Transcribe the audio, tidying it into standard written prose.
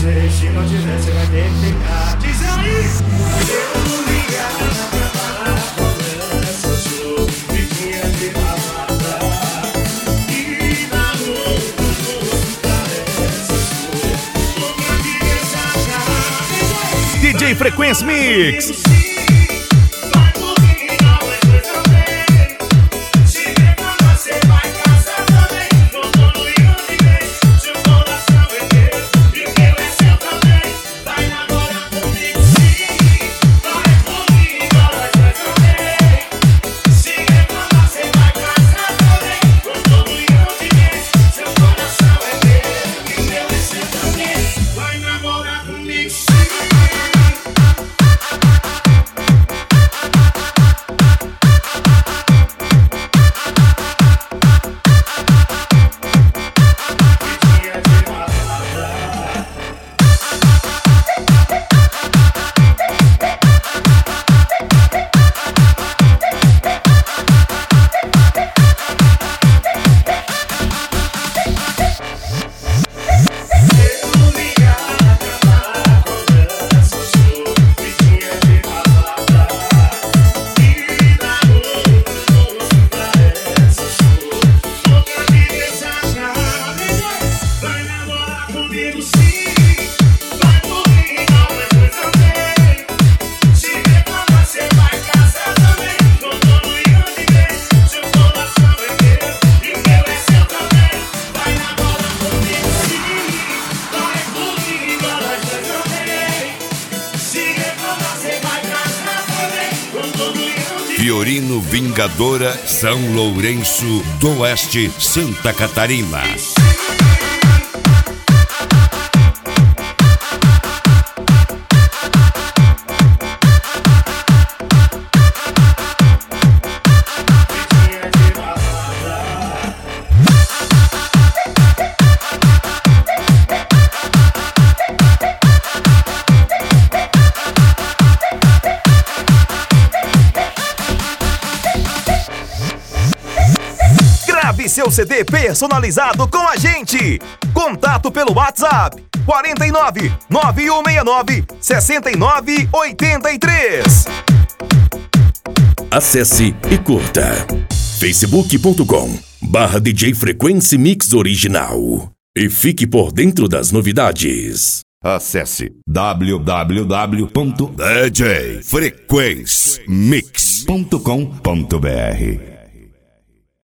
você. Se não tiver, você vai ter que ficar. Diz aí! Eu ligado pra falar com essa sua vidinha de balada. E na noite parece sua. Outra criança já. DJ Frequency Mix. Fiorino Vingadora, São Lourenço do Oeste, Santa Catarina. Seu CD personalizado com a gente. Contato pelo WhatsApp 49 9169 6983. Acesse e curta facebook.com/DJ Frequency Mix Original e fique por dentro das novidades. Acesse www.djfrequencemix.com.br.